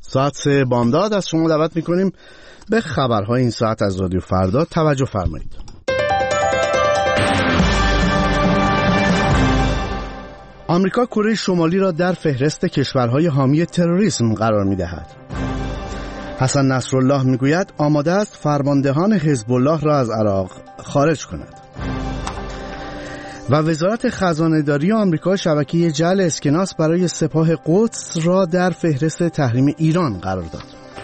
ساعت 3 بامداد از شما دعوت میکنیم به خبرهای این ساعت از رادیو فردا توجه فرمایید. آمریکا کره شمالی را در فهرست کشورهای حامی تروریسم قرار میدهد. حسن نصرالله میگوید آماده است فرماندهان حزب الله را از عراق خارج کند. و وزارت خزانه‌داری آمریکا شبکه جعل اسکناس برای سپاه قدس را در فهرست تحریم ایران قرار داد.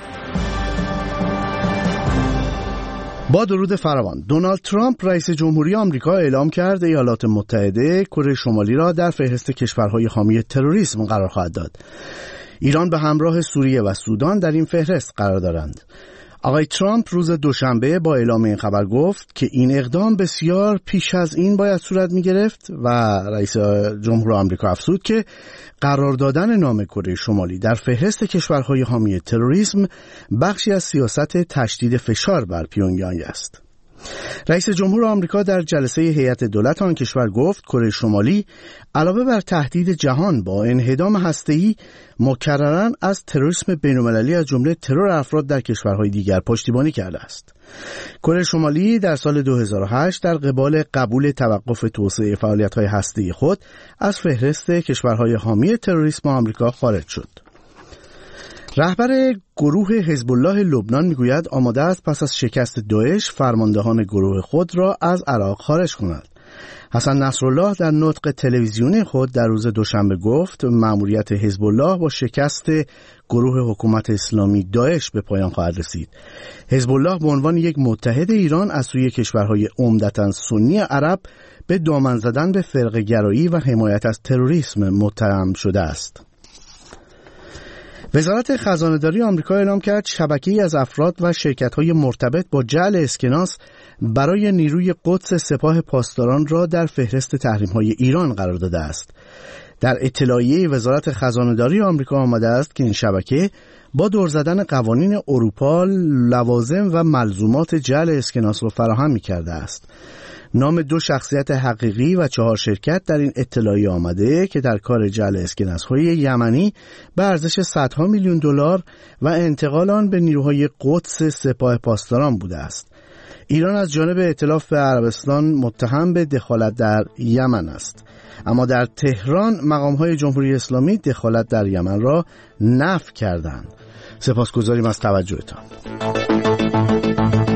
با درود فراوان، دونالد ترامپ رئیس جمهوری آمریکا اعلام کرد ایالات متحده کره شمالی را در فهرست کشورهای حامی تروریسم قرار خواهد داد. ایران به همراه سوریه و سودان در این فهرست قرار دارند. آقای ترامپ روز دوشنبه با اعلام این خبر گفت که این اقدام بسیار پیش از این باید صورت می گرفت و رئیس جمهور آمریکا افزود که قرار دادن نام کره شمالی در فهرست کشورهای حامی تروریسم بخشی از سیاست تشدید فشار بر پیونگیانگ است. رئیس جمهور آمریکا در جلسه هیئت دولت آن کشور گفت کره شمالی علاوه بر تهدید جهان با انهدام هسته‌ای مکرراً از تروریسم بین‌المللی از جمله ترور افراد در کشورهای دیگر پشتیبانی کرده است. کره شمالی در سال 2008 در قبال قبول توقف توسعه فعالیت‌های هسته‌ای خود از فهرست کشورهای حامی تروریسم آمریکا خارج شد. رهبر گروه حزب الله لبنان میگوید آماده است پس از شکست داعش فرماندهان گروه خود را از عراق خارج کند. حسن نصرالله در نطق تلویزیونی خود در روز دوشنبه گفت مأموریت حزب الله با شکست گروه حکومت اسلامی داعش به پایان خواهد رسید. حزب الله به عنوان یک متحد ایران از سوی کشورهای عمدتاً سنی عرب به دامن زدن به فرقه‌گرایی و حمایت از تروریسم متهم شده است. وزارت خزانه‌داری آمریکا اعلام کرد شبکه‌ای از افراد و شرکت‌های مرتبط با جعل اسکناس برای نیروی قدس سپاه پاسداران را در فهرست تحریم‌های ایران قرار داده است. در اطلاعیه وزارت خزانه‌داری آمریکا آمده است که این شبکه با دور زدن قوانین اروپا لوازم و ملزومات جعل اسکناس را فراهم می‌کرده است. نام 2 شخصیت حقیقی و 4 شرکت در این اطلاعیه آمده که در کار جعل اسکناس‌های یمنی به ارزش صدها میلیون دلار و انتقال آن به نیروهای قدس سپاه پاسداران بوده است. ایران از جانب ائتلاف عربستان متهم به دخالت در یمن است، اما در تهران مقام‌های جمهوری اسلامی دخالت در یمن را نفی کردند. سپاسگزاریم از توجهتان.